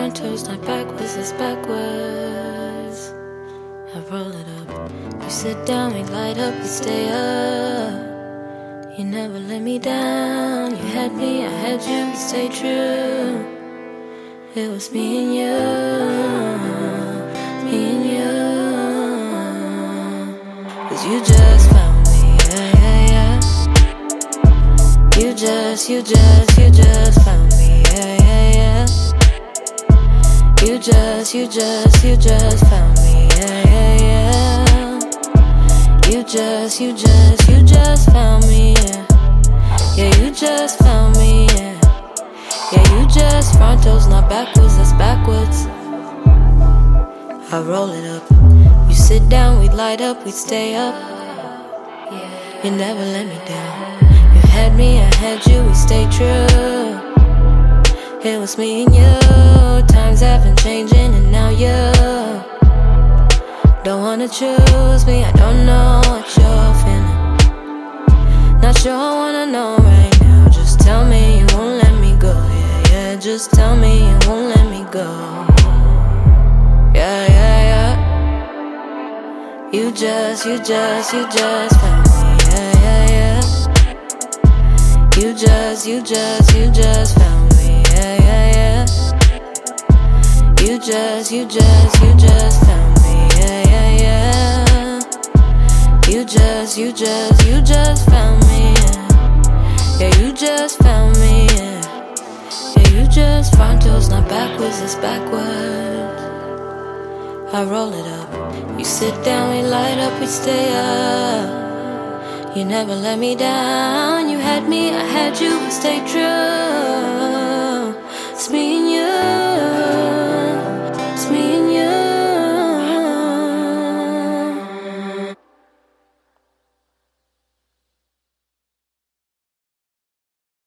front toes, not backwards, it's backwards. I roll it up. You sit down, we light up, we stay up. You never let me down. You had me, I had you, we stay true. It was me and you, me and you. 'Cause you just found me, yeah, yeah, yeah. You just found me, yeah, yeah, yeah. You just found me, yeah, yeah, yeah. You just found me, yeah. Yeah, you just found me, yeah. Yeah, you just front toes, not backwards, that's backwards. I roll it up. You sit down, we light up, we stay up. You never let me down. You had me, I had you, we stay true. It was me and you. Times have been changing and now you don't wanna choose me. I don't know what you're feeling. Not sure I wanna know right now. Just tell me you won't let me go. Yeah, yeah, just tell me you won't let me go. Yeah, yeah, yeah. You just found me. Yeah, yeah, yeah. You just found me. Yeah, yeah, yeah. You just found me. Yeah, yeah, yeah. You just found me. Yeah, you just found me. Yeah, yeah, you just front toes, not backwards, it's backwards. I roll it up. You sit down, we light up, we stay up. You never let me down. You had me, I had you, we stay true. It's me and